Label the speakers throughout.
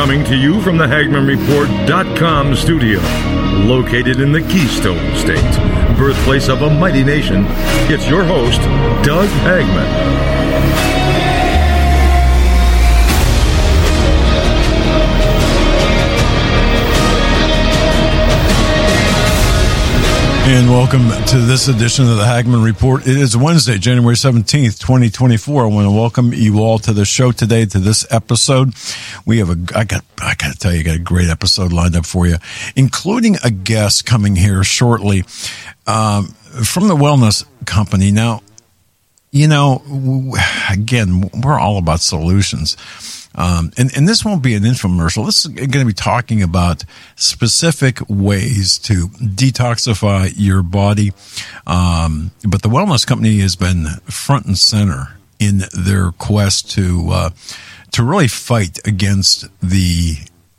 Speaker 1: Coming to you from the HagmannReport.com studio, located in the Keystone State, birthplace of a mighty nation, it's your host, Doug Hagmann.
Speaker 2: And welcome to this edition of the Hagmann Report. It is Wednesday, January 17th, 2024. I want to welcome you all to the show today, to this episode. We have I got to tell you, I got a great episode lined up for you, including a guest coming here shortly, from the wellness company. Now, you know, again, we're all about solutions. And this won't be an infomercial. This is going to be talking about specific ways to detoxify your body. But the wellness company has been front and center in their quest to really fight against the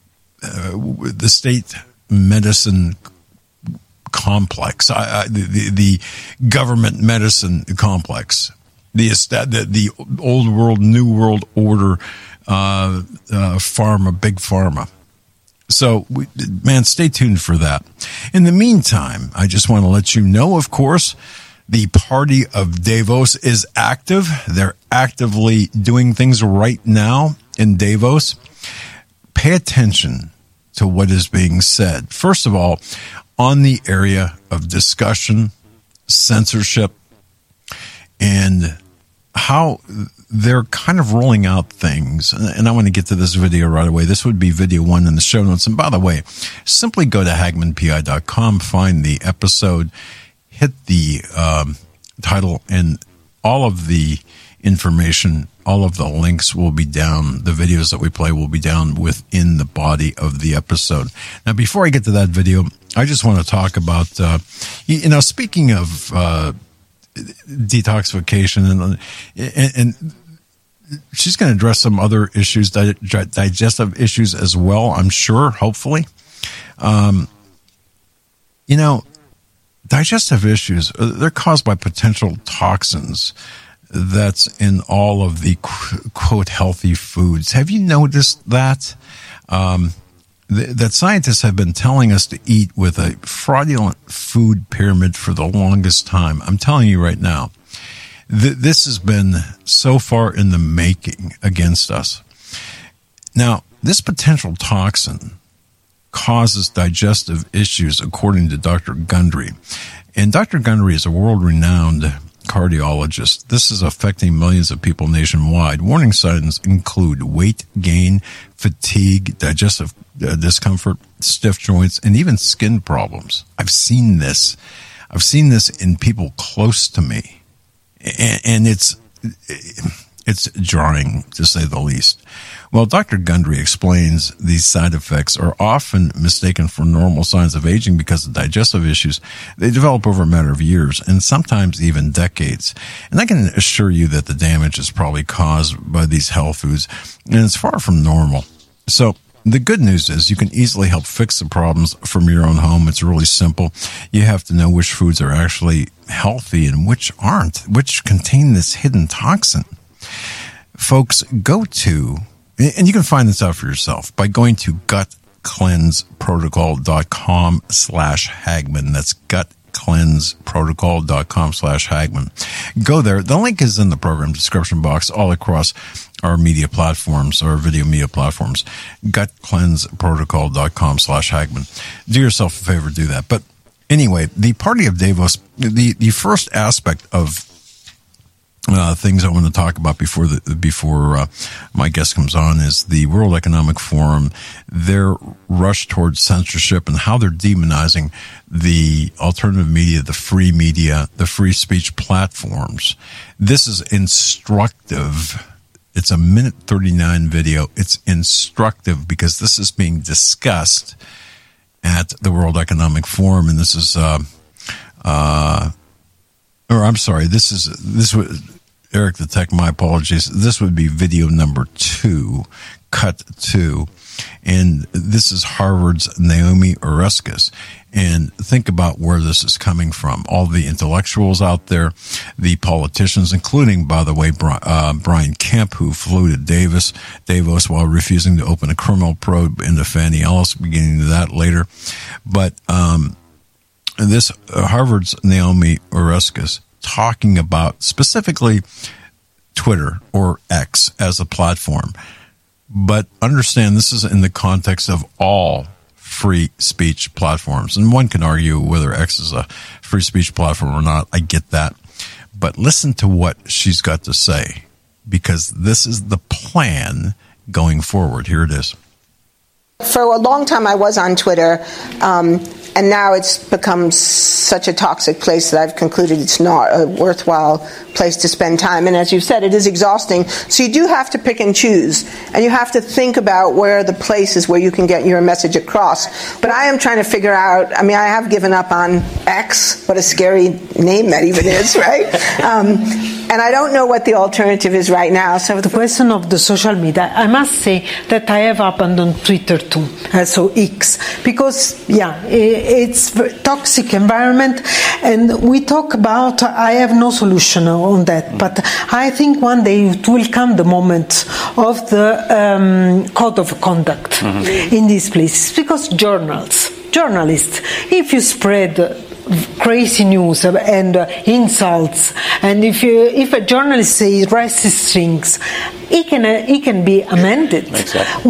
Speaker 2: state medicine complex, the government medicine complex, the old world, new world order, pharma, big pharma. So, man, stay tuned for that. In the meantime, I just want to let you know, of course, the Party of Davos is active. They're actively doing things right now in Davos. Pay attention to what is being said. First of all, on the area of discussion, censorship, and how they're kind of rolling out things. And I want to get to this video right away. This would be video 1 in the show notes. And by the way, simply go to HagmannPI.com, find the episode, hit the title, and all of the information, all of the links will be down. The videos that we play will be down within the body of the episode. Now, before I get to that video, I just want to talk about, speaking of detoxification, and she's going to address some other issues, digestive issues as well, I'm sure, hopefully. Digestive issues, they're caused by potential toxins that's in all of the, quote, healthy foods. Have you noticed that? That scientists have been telling us to eat with a fraudulent food pyramid for the longest time. I'm telling you right now, this has been so far in the making against us. Now, this potential toxin causes digestive issues, according to Dr. Gundry. And Dr. Gundry is a world-renowned cardiologist. This is affecting millions of people nationwide. Warning signs include weight gain, fatigue, digestive discomfort, stiff joints, and even skin problems. I've seen this in people close to me, and it's jarring, to say the least. Well, Dr. Gundry explains these side effects are often mistaken for normal signs of aging because of digestive issues. They develop over a matter of years and sometimes even decades. And I can assure you that the damage is probably caused by these health foods, and it's far from normal. So the good news is you can easily help fix the problems from your own home. It's really simple. You have to know which foods are actually healthy and which aren't, which contain this hidden toxin. Folks, go to, and you can find this out for yourself by going to gutcleanseprotocol.com/Hagmann. That's gutcleanseprotocol.com/Hagmann. Go there. The link is in the program description box all across our media platforms, our video media platforms. gutcleanseprotocol.com/Hagmann. Do yourself a favor, do that. But anyway, the Party of Davos, the first aspect of things I want to talk about before my guest comes on is the World Economic Forum, their rush towards censorship and how they're demonizing the alternative media, the free speech platforms. This is instructive. It's a 1:39 video. It's instructive because this is being discussed at the World Economic Forum, and this is this would, Eric the Tech, my apologies. This would be video number 2, cut 2. And this is Harvard's Naomi Oreskes. And think about where this is coming from. All the intellectuals out there, the politicians, including, by the way, Brian Kemp, who flew to Davos while refusing to open a criminal probe into Fannie Ellis, beginning to that later. But this Harvard's Naomi Oreskes talking about specifically Twitter or X as a platform. But understand this is in the context of all free speech platforms. And one can argue whether X is a free speech platform or not. I get that. But listen to what she's got to say, because this is the plan going forward. Here it is.
Speaker 3: For a long time, I was on Twitter, and now it's become such a toxic place that I've concluded it's not a worthwhile place to spend time. And as you said, it is exhausting. So you do have to pick and choose, and you have to think about where are the places where you can get your message across. But I am trying to figure out, I have given up on X, what a scary name that even is, right? And I don't know what the alternative is right now. So
Speaker 4: the question of the social media, I must say that I have abandoned Twitter too, so X, because it's a toxic environment, and we talk about, I have no solution on that, but I think one day it will come the moment of the code of conduct in these places, because journalists, if you spread crazy news and insults, and if a journalist says racist things, it can be amended.
Speaker 5: Exactly.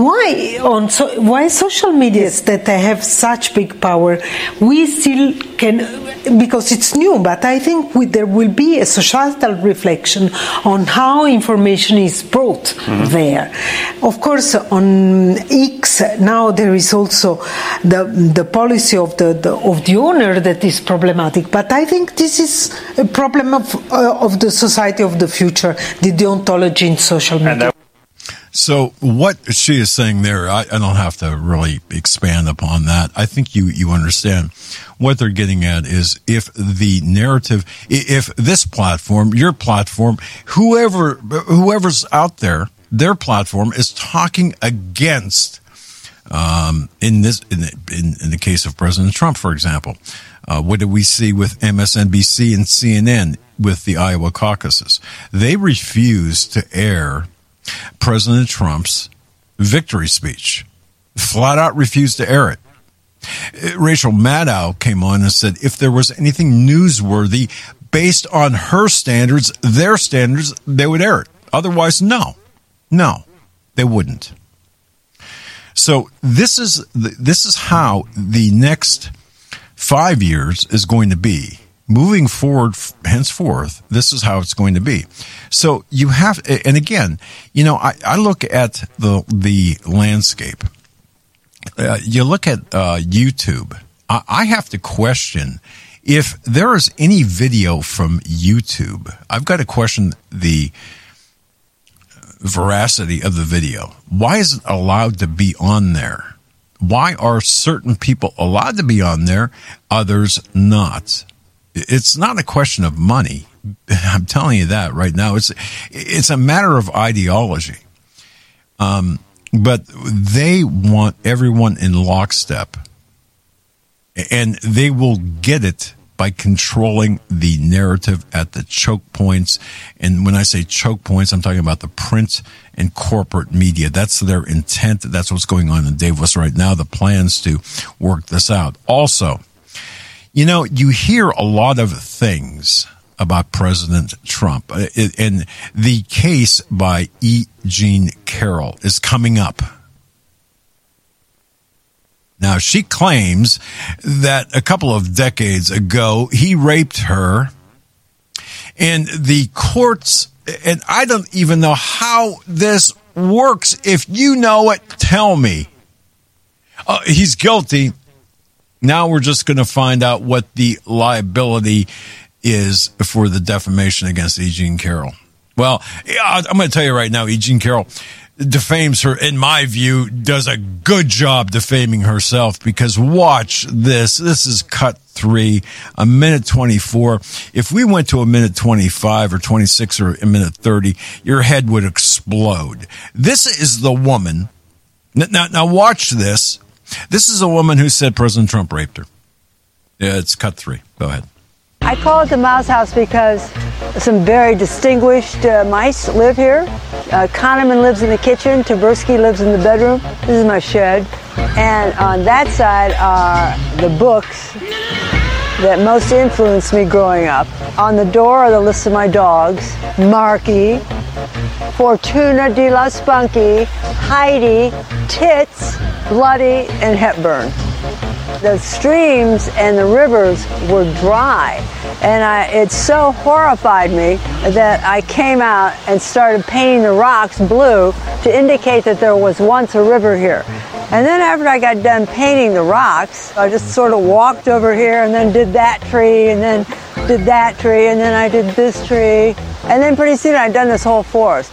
Speaker 4: Why social medias that have such big power, we still can, because it's new, but I think there will be a societal reflection on how information is brought there. Of course, on X now there is also the policy of the owner that is problematic, but I think this is a problem of the society of the future, the deontology in social media.
Speaker 2: So what she is saying there, I don't have to really expand upon that. I think you understand what they're getting at is if the narrative, if this platform, your platform, whoever's out there, their platform is talking against, in the case of President Trump, for example, what did we see with MSNBC and CNN with the Iowa caucuses? They refused to air President Trump's victory speech. Flat out refused to air it. Rachel Maddow came on and said if there was anything newsworthy based on her standards, their standards, they would air it. Otherwise, no, they wouldn't. So this is how the next 5 years is going to be. Moving forward, henceforth, this is how it's going to be. So you have, and again, I look at the landscape. You look at YouTube. I have to question if there is any video from YouTube. I've got to question the veracity of the video. Why is it allowed to be on there? Why are certain people allowed to be on there, others not? It's not a question of money. I'm telling you that right now. It's a matter of ideology. But they want everyone in lockstep. And they will get it by controlling the narrative at the choke points. And when I say choke points, I'm talking about the print and corporate media. That's their intent. That's what's going on in Davos right now, the plans to work this out. Also, you hear a lot of things about President Trump, and the case by E. Jean Carroll is coming up. Now, she claims that a couple of decades ago, he raped her, and the courts, and I don't even know how this works. If you know it, tell me. He's guilty. Now we're just going to find out what the liability is for the defamation against E. Jean Carroll. Well, I'm going to tell you right now, E. Jean Carroll defames her, in my view, does a good job defaming herself, because watch this. This is cut 3, a minute 24. If we went to a minute 25 or 26 or a minute 30, your head would explode. This is the woman Now watch this. This is a woman who said President Trump raped her. Yeah, it's cut 3. Go ahead.
Speaker 5: I call it the Mouse House because some very distinguished mice live here. Kahneman lives in the kitchen. Tversky lives in the bedroom. This is my shed. And on that side are the books that most influenced me growing up. On the door are the lists of my dogs. Marky, Fortuna de la Spunky, Heidi, Tits, Bloody, and Hepburn. The streams and the rivers were dry, and it so horrified me that I came out and started painting the rocks blue to indicate that there was once a river here. And then after I got done painting the rocks, I just sort of walked over here and then did that tree and then did that tree and then I did this tree. And then pretty soon I'd done this whole forest.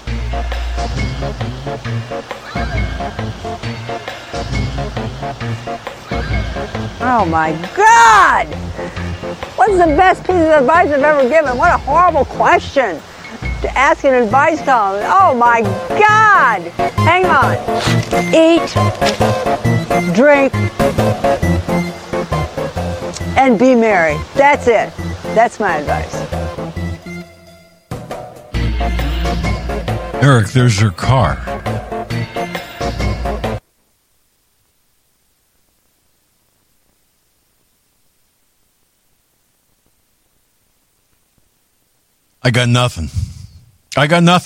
Speaker 5: Oh my God! What's the best piece of advice I've ever given? What a horrible question to ask an advice column. Oh my God! Hang on. Eat, drink, and be merry. That's it. That's my advice.
Speaker 2: Eric, there's your car. I got nothing. I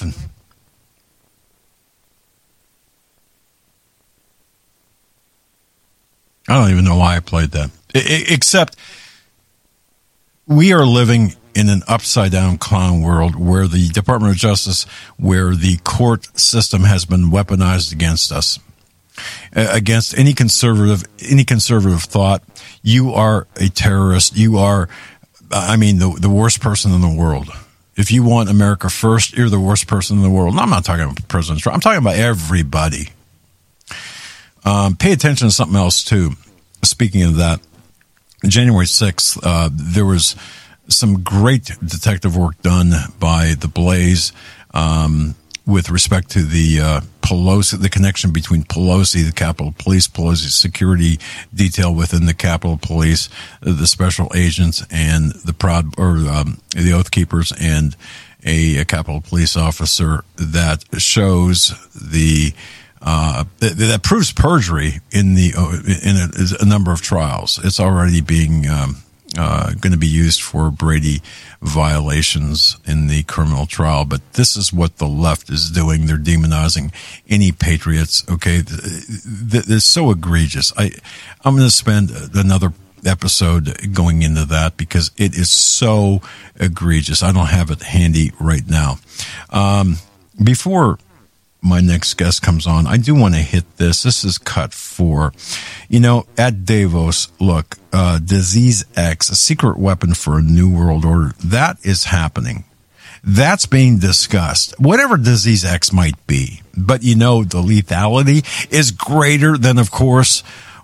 Speaker 2: don't even know why I played that. Except we are living in an upside-down clown world where the Department of Justice, where the court system has been weaponized against us, against any conservative thought. You are a terrorist. You are, the worst person in the world. If you want America first, you're the worst person in the world. And I'm not talking about President Trump. I'm talking about everybody. Pay attention to something else, too. Speaking of that, January 6th, there was some great detective work done by the Blaze with respect to the Pelosi, the connection between Pelosi, the Capitol Police, Pelosi's security detail within the Capitol Police, the special agents, and the Oath Keepers, and a Capitol Police officer that shows that proves perjury in a number of trials. It's already being going to be used for Brady violations in the criminal trial. But this is what the left is doing. They're demonizing any patriots. Okay, they're so egregious. I'm going to spend another episode going into that because it is so egregious. I don't have it handy right now. Before my next guest comes on, I do want to hit this. This is cut 4. At Davos, look, Disease X, a secret weapon for a new world order, that is happening. That's being discussed, whatever Disease X might be. But the lethality is greater than, of course,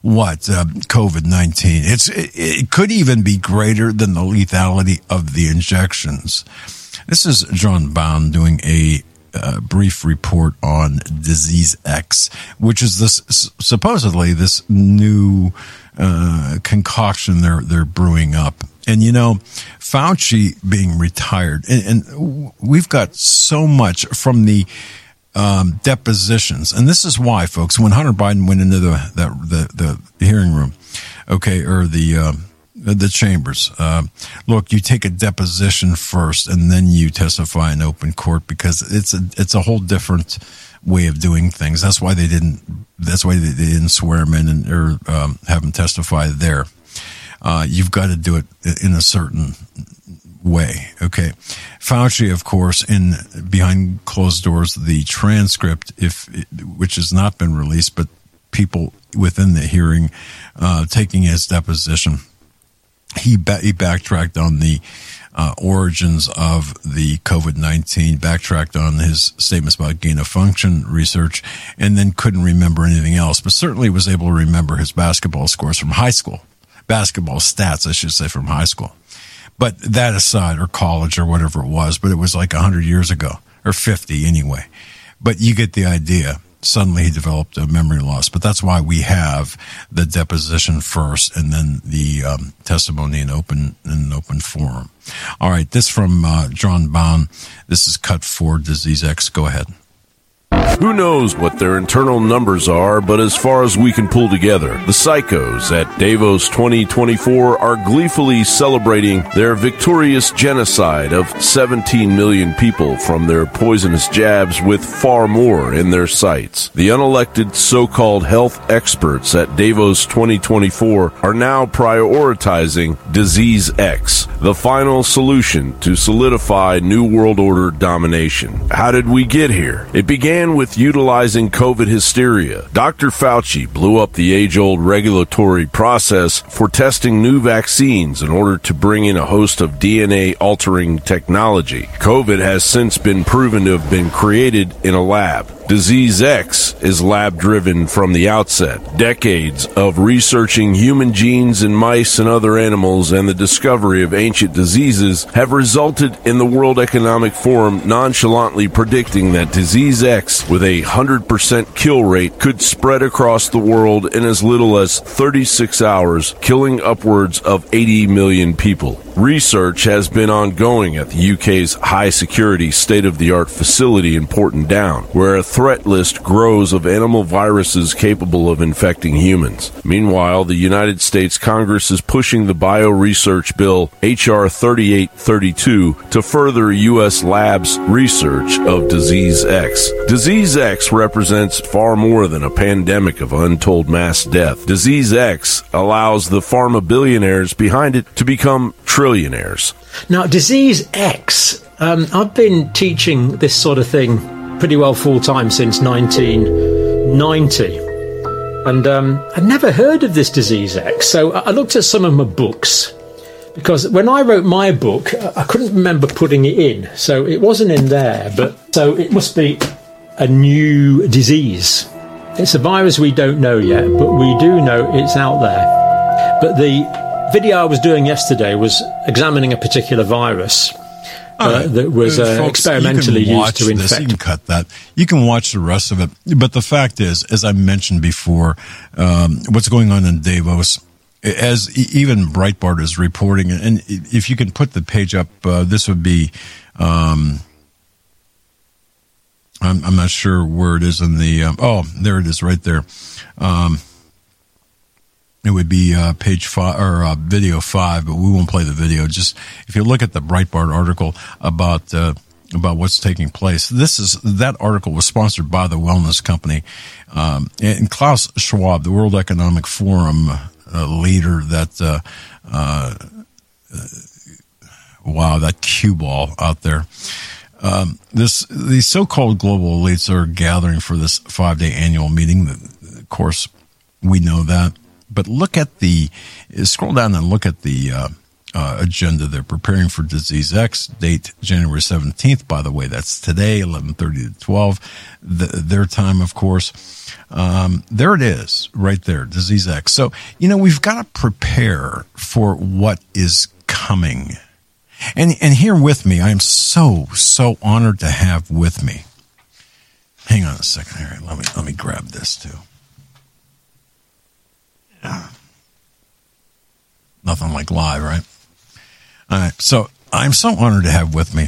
Speaker 2: COVID-19. It could even be greater than the lethality of the injections. This is John Bowne doing a brief report on Disease X, which is supposedly this new concoction they're brewing up. And Fauci being retired, and we've got so much from the depositions, and this is why, folks, when Hunter Biden went into the hearing room, okay, or the chambers. Look, you take a deposition first, and then you testify in open court because it's a whole different way of doing things. That's why they didn't swear him in or have him testify there. You've got to do it in a certain way. Okay, Fauci, of course, in behind closed doors, the transcript, which has not been released, but people within the hearing taking his deposition. He backtracked on the origins of the COVID-19, backtracked on his statements about gain-of-function research, and then couldn't remember anything else, but certainly was able to remember his basketball scores from high school. Basketball stats, I should say, from high school. But that aside, or college, or whatever it was, but it was like 100 years ago, or 50 anyway. But you get the idea. suddenly he developed a memory loss. But that's why we have the deposition first and then the testimony in open forum. All right, this from John Bowne. This is cut 4, Disease X. Go ahead.
Speaker 6: Who knows what their internal numbers are, but as far as we can pull together, the psychos at Davos 2024 are gleefully celebrating their victorious genocide of 17 million people from their poisonous jabs, with far more in their sights. The unelected so-called health experts at Davos 2024 are now prioritizing Disease X, the final solution to solidify New World Order domination. How did we get here? It began with utilizing COVID hysteria. Dr. Fauci blew up the age-old regulatory process for testing new vaccines in order to bring in a host of DNA-altering technology. COVID has since been proven to have been created in a lab. Disease X is lab-driven from the outset. Decades of researching human genes in mice and other animals and the discovery of ancient diseases have resulted in the World Economic Forum nonchalantly predicting that Disease X, with a 100% kill rate, could spread across the world in as little as 36 hours, killing upwards of 80 million people. Research has been ongoing at the UK's high-security, state-of-the-art facility in Porton Down, where a threat list grows of animal viruses capable of infecting humans. Meanwhile, the United States Congress is pushing the bioresearch bill H.R. 3832 to further U.S. labs' research of Disease X. Disease X represents far more than a pandemic of untold mass death. Disease X allows the pharma billionaires behind it to become trillionaires.
Speaker 7: Now, Disease X, I've been teaching this sort of thing pretty well full-time since 1990. And I'd never heard of this Disease X. So I looked at some of my books, because when I wrote my book, I couldn't remember putting it in. So it wasn't in there. But so it must be a new disease. It's a virus we don't know yet, but we do know it's out there. But the video I was doing yesterday was examining a particular virus that was folks, experimentally used to infect.
Speaker 2: You can cut that. You can watch the rest of it. But the fact is, as I mentioned before, what's going on in Davos, as even Breitbart is reporting, and if you can put the page up, this would be, I'm not sure where it is in the, there it is right there. It would be page 5 or video 5, but we won't play the video. Just if you look at the Breitbart article about what's taking place, that article was sponsored by the Wellness Company, and Klaus Schwab, the World Economic Forum leader. That that cue ball out there. These so-called global elites are gathering for this 5-day annual meeting. Of course, we know that. But scroll down and look at the agenda. They're preparing for Disease X, date January 17th. By the way, that's today, 11:30 to 12, their time, of course. There it is, right there, Disease X. So, we've got to prepare for what is coming. And here with me, I am so honored to have with me. Hang on a second here. Let me grab this too. Nothing like live, right? All right. So I'm so honored to have with me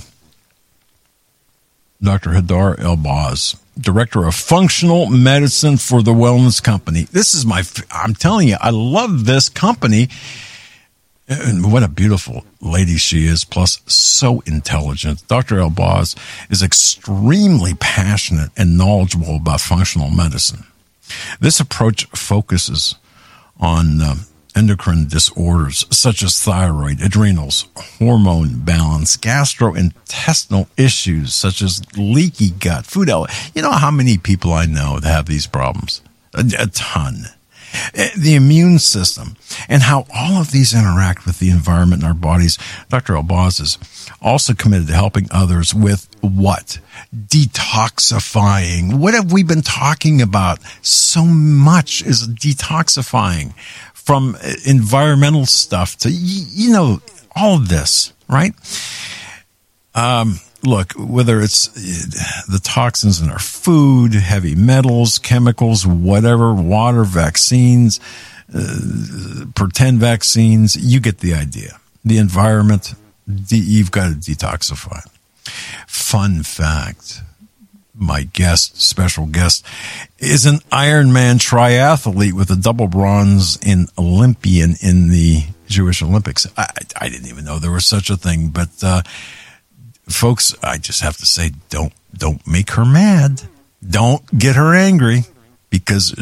Speaker 2: Dr. Hadar Elbaz, Director of Functional Medicine for the Wellness Company. This is I'm telling you, I love this company. And what a beautiful lady she is, plus so intelligent. Dr. Elbaz is extremely passionate and knowledgeable about functional medicine. This approach focuses on endocrine disorders such as thyroid, adrenals, hormone balance, gastrointestinal issues such as leaky gut, food allergy. You know how many people I know that have these problems? A ton. The immune system and how all of these interact with the environment in our bodies. Dr. Elbaz is also committed to helping others with what? Detoxifying. What have we been talking about? So much is detoxifying, from environmental stuff to, all of this, right? look, whether it's the toxins in our food, heavy metals, chemicals, whatever, water, vaccines, pretend vaccines, you get the idea. The environment, you've got to detoxify. Fun fact, my special guest, is an Ironman triathlete with a double bronze in Olympian in the Jewish Olympics. I didn't even know there was such a thing, but folks, I just have to say, don't make her mad. Don't get her angry because,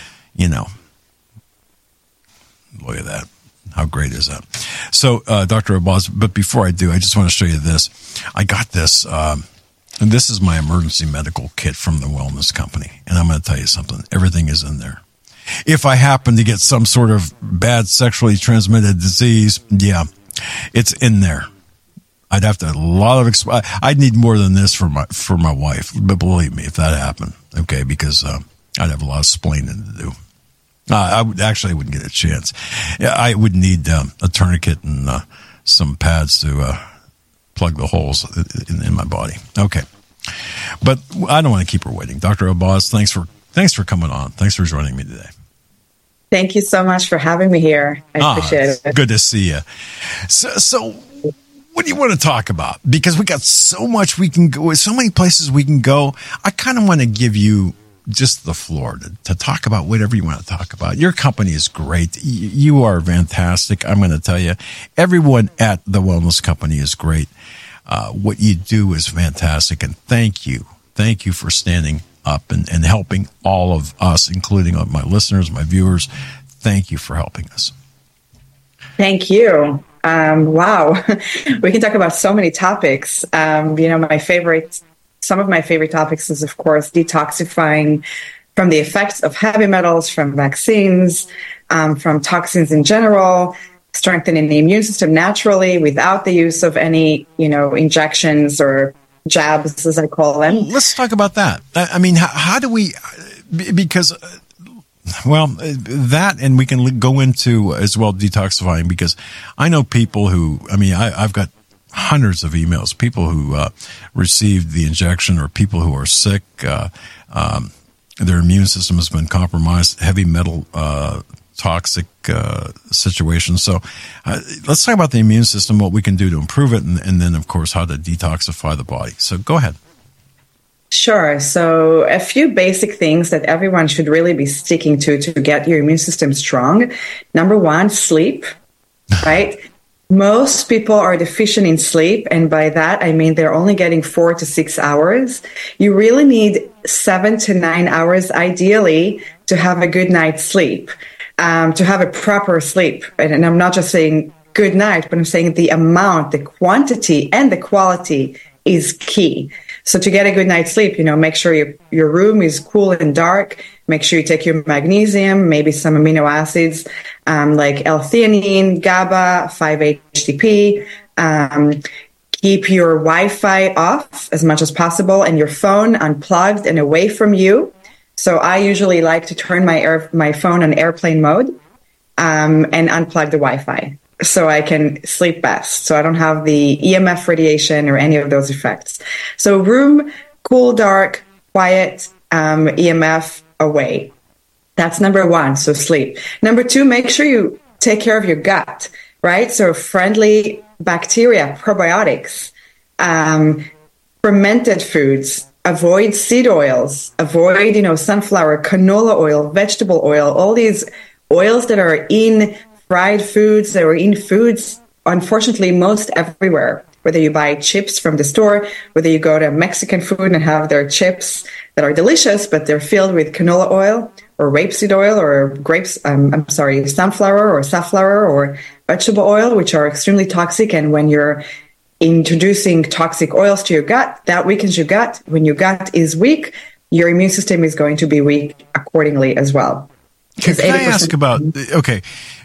Speaker 2: look at that. How great is that? So, Dr. Abbas, but before I do, I just want to show you this. I got this, and this is my emergency medical kit from the Wellness Company. And I'm going to tell you something. Everything is in there. If I happen to get some sort of bad sexually transmitted disease, yeah, it's in there. I'd have to I'd need more than this for my wife, but believe me, if that happened, okay, because I'd have a lot of splaining to do. I wouldn't get a chance. I would need a tourniquet and some pads to plug the holes in my body. Okay, but I don't want to keep her waiting. Dr. Abbas, thanks for coming on. Thanks for joining me today.
Speaker 8: Thank you so much for having me here. I appreciate it.
Speaker 2: Good to see you. So what do you want to talk about? Because we got so much we can go, so many places we can go. I kind of want to give you just the floor to talk about whatever you want to talk about. Your company is great. You are fantastic. I'm going to tell you, everyone at the Wellness Company is great. What you do is fantastic. And thank you. Thank you for standing up and helping all of us, including my listeners, my viewers. Thank you for helping us.
Speaker 8: Thank you. Wow. We can talk about so many topics. Some of my favorite topics is, of course, detoxifying from the effects of heavy metals, from vaccines, from toxins in general, strengthening the immune system naturally without the use of any, injections or jabs, as I call them.
Speaker 2: Let's talk about that. I mean, how do we, because, that, and we can go into as well detoxifying, because I know people who, I've got hundreds of emails, people who received the injection or people who are sick, their immune system has been compromised, heavy metal, toxic situations. So let's talk about the immune system, what we can do to improve it, and then, of course, how to detoxify the body. So go ahead.
Speaker 8: Sure. So a few basic things that everyone should really be sticking to get your immune system strong. Number one, sleep, right? Most people are deficient in sleep, and by that I mean they're only getting 4 to 6 hours. You really need 7 to 9 hours, ideally, to have a good night's sleep, to have a proper sleep. And I'm not just saying good night, but I'm saying the amount, the quantity, and the quality is key. So to get a good night's sleep, make sure your room is cool and dark. Make sure you take your magnesium, maybe some amino acids like L-theanine, GABA, 5-HTP. Keep your Wi-Fi off as much as possible and your phone unplugged and away from you. So I usually like to turn my phone on airplane mode and unplug the Wi-Fi so I can sleep best. So I don't have the EMF radiation or any of those effects. So room, cool, dark, quiet, EMF away. That's number one. So sleep. Number two, make sure you take care of your gut, right? So friendly bacteria, probiotics, fermented foods, avoid seed oils, avoid, sunflower, canola oil, vegetable oil, all these oils that are in fried foods, that are in foods, unfortunately, most everywhere. Whether you buy chips from the store, whether you go to Mexican food and have their chips that are delicious, but they're filled with canola oil or rapeseed oil or sunflower or safflower or vegetable oil, which are extremely toxic. And when you're introducing toxic oils to your gut, that weakens your gut. When your gut is weak, your immune system is going to be weak accordingly as well.
Speaker 2: Can I ask about, okay,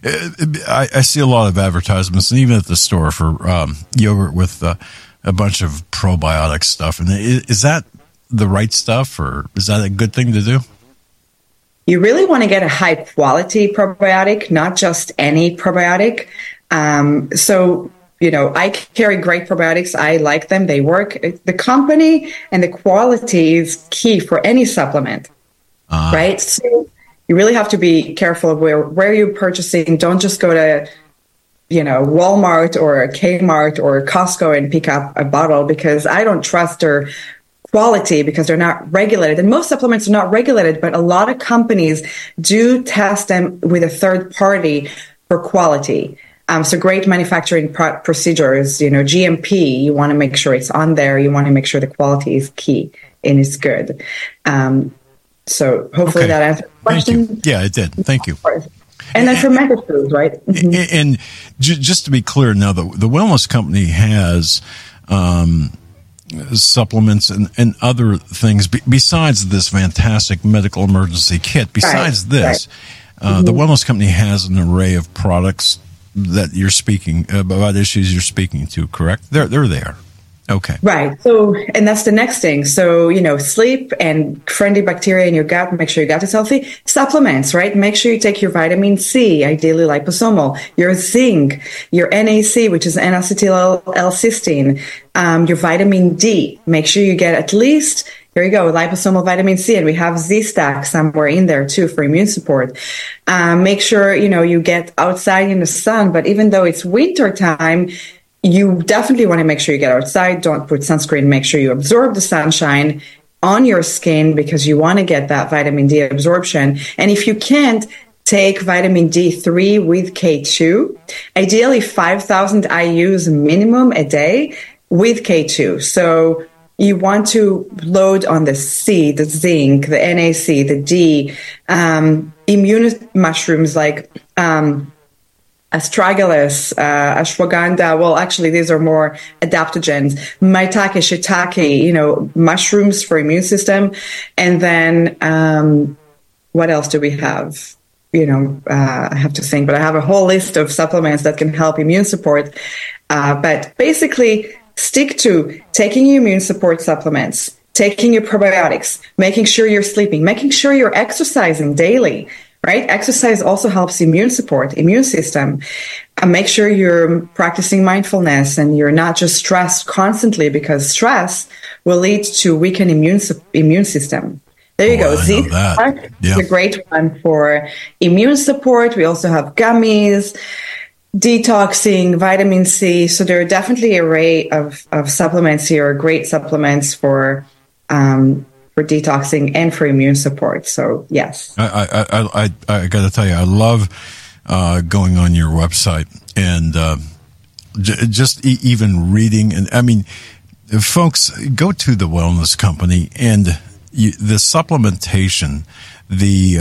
Speaker 2: I see a lot of advertisements, and even at the store, for yogurt with a bunch of probiotic stuff. And is that the right stuff, or is that a good thing to do?
Speaker 8: You really want to get a high-quality probiotic, not just any probiotic. So, I carry great probiotics. I like them. They work. The company and the quality is key for any supplement, right? So you really have to be careful of where you're purchasing. Don't just go to, Walmart or Kmart or Costco and pick up a bottle, because I don't trust their quality because they're not regulated. And most supplements are not regulated, but a lot of companies do test them with a third party for quality. So great manufacturing procedures, GMP, you want to make sure it's on there. You want to make sure the quality is key and is good. So hopefully that answers the question.
Speaker 2: Thank you. Yeah, it did. Thank you.
Speaker 8: And then fermented foods, right? Mm-hmm.
Speaker 2: And just to be clear now, the Wellness Company has supplements and other things besides this fantastic medical emergency kit. Besides this, the Wellness Company has an array of products that you're speaking about, issues you're speaking to, correct? They're there. Okay.
Speaker 8: Right. So, and that's the next thing. So, sleep and friendly bacteria in your gut, make sure your gut is healthy. Supplements, right? Make sure you take your vitamin C, ideally liposomal, your zinc, your NAC, which is N-acetyl-L-cysteine, your vitamin D. Make sure you get at least, here you go, liposomal vitamin C, and we have Z-Stack somewhere in there too for immune support. Make sure, you get outside in the sun, but even though it's winter time, you definitely want to make sure you get outside. Don't put sunscreen. Make sure you absorb the sunshine on your skin because you want to get that vitamin D absorption. And if you can't, take vitamin D3 with K2, ideally 5,000 IUs minimum a day with K2. So you want to load on the C, the zinc, the NAC, the D, immune mushrooms like astragalus, ashwagandha. Well, actually, these are more adaptogens. Maitake, shiitake, mushrooms for immune system. And then what else do we have? I have to think, but I have a whole list of supplements that can help immune support. But basically, stick to taking your immune support supplements, taking your probiotics, making sure you're sleeping, making sure you're exercising daily. Right? Exercise also helps immune system. Make sure you're practicing mindfulness and you're not just stressed constantly, because stress will lead to weakened immune system. There you go. Z-Stack is a great one for immune support. We also have gummies, detoxing, vitamin C. So there are definitely an array of supplements here, great supplements for detoxing and for immune support. So yes,
Speaker 2: I got to tell you, I love going on your website and just even reading. And I mean, folks, go to the Wellness Company and the supplementation, the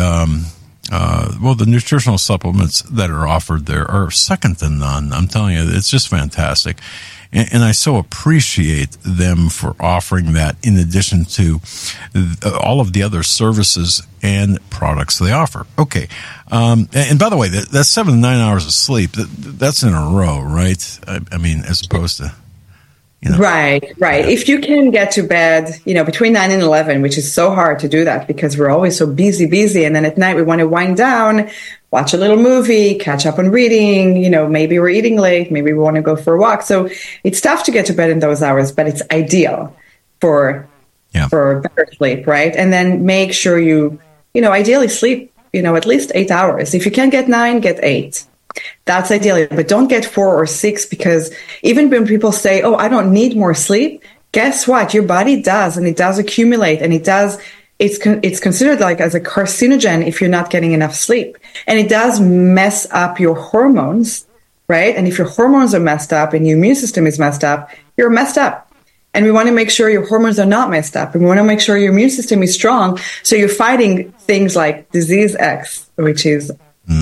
Speaker 2: nutritional supplements that are offered there are second to none. I'm telling you, it's just fantastic. And I so appreciate them for offering that in addition to all of the other services and products they offer. Okay. And by the way, that's 7 to 9 hours of sleep. That's in a row, right? I mean, as opposed to,
Speaker 8: Right. If you can get to bed, between 9 and 11, which is so hard to do that because we're always so busy. And then at night we want to wind down, watch a little movie, catch up on reading, maybe we're eating late, maybe we want to go for a walk. So it's tough to get to bed in those hours, but it's ideal for better sleep, right? And then make sure you ideally sleep, at least 8 hours. If you can't get 9, get 8. That's ideally, but don't get 4 or 6, because even when people say, oh, I don't need more sleep, guess what? Your body does, and it does accumulate, and it's considered like as a carcinogen if you're not getting enough sleep. And it does mess up your hormones, right? And if your hormones are messed up and your immune system is messed up, you're messed up. And we want to make sure your hormones are not messed up. And we want to make sure your immune system is strong. So you're fighting things like disease X, which is,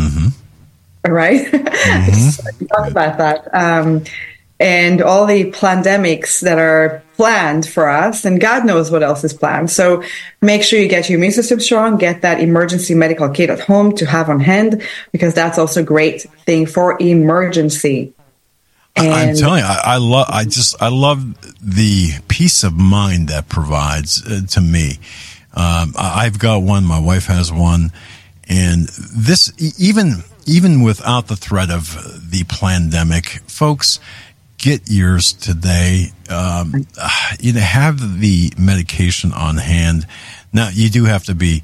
Speaker 8: right? Mm-hmm. Talk about that. And all the pandemics that are planned for us, and God knows what else is planned. So make sure you get your immune system strong, get that emergency medical kit at home to have on hand, because that's also a great thing for emergency. And
Speaker 2: I'm telling you, I love the peace of mind that provides to me. I've got one, my wife has one, and this, even without the threat of the pandemic, folks, get yours today. You have the medication on hand. Now, you do have to be,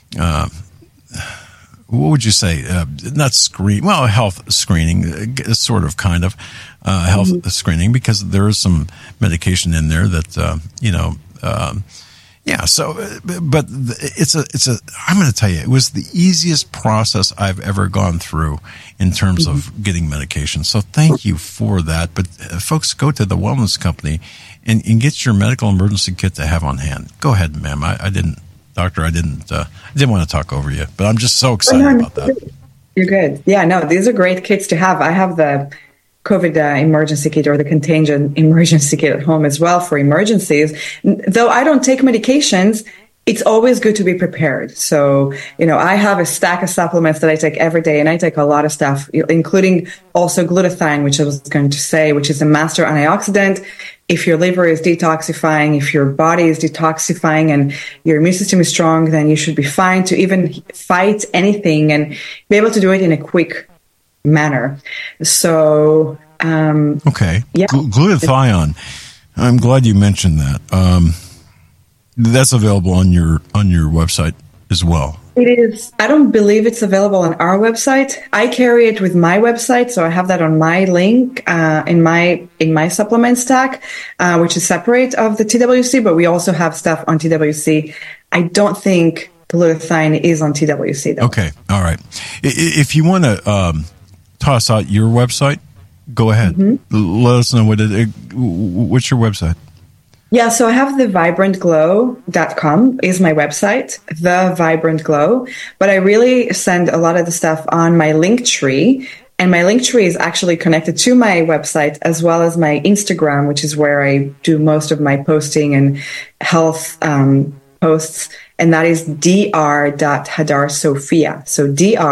Speaker 2: what would you say? Not screen, well, health screening, sort of, kind of, health screening, because there is some medication in there that, yeah. So, but I'm going to tell you, it was the easiest process I've ever gone through in terms of getting medication. So thank you for that. But folks, go to the Wellness Company and get your medical emergency kit to have on hand. Go ahead, ma'am. I didn't want to talk over you, but I'm just so excited about that.
Speaker 8: You're good. Yeah, no, these are great kits to have. I have the COVID emergency kit or the contagion emergency kit at home as well for emergencies. Though I don't take medications, it's always good to be prepared. So, I have a stack of supplements that I take every day, and I take a lot of stuff, including also glutathione, which I was going to say, which is a master antioxidant. If your liver is detoxifying, if your body is detoxifying and your immune system is strong, then you should be fine to even fight anything and be able to do it in a quick manner. So,
Speaker 2: okay.
Speaker 8: Yeah.
Speaker 2: Glutathione. I'm glad you mentioned that. That's available on your website as well.
Speaker 8: It is. I don't believe it's available on our website. I carry it with my website, so I have that on my link in my supplement stack, which is separate of the TWC. But we also have stuff on TWC. I don't think glutathione is on TWC though.
Speaker 2: Okay, all right. If you want to toss out your website, go ahead. Let us know what's your website.
Speaker 8: Yeah, so I have thevibrantglow.com is my website, The Vibrant Glow, but I really send a lot of the stuff on my Linktree, and my Linktree is actually connected to my website as well as my Instagram, which is where I do most of my posting and health posts, and that is dr.hadarsofia. So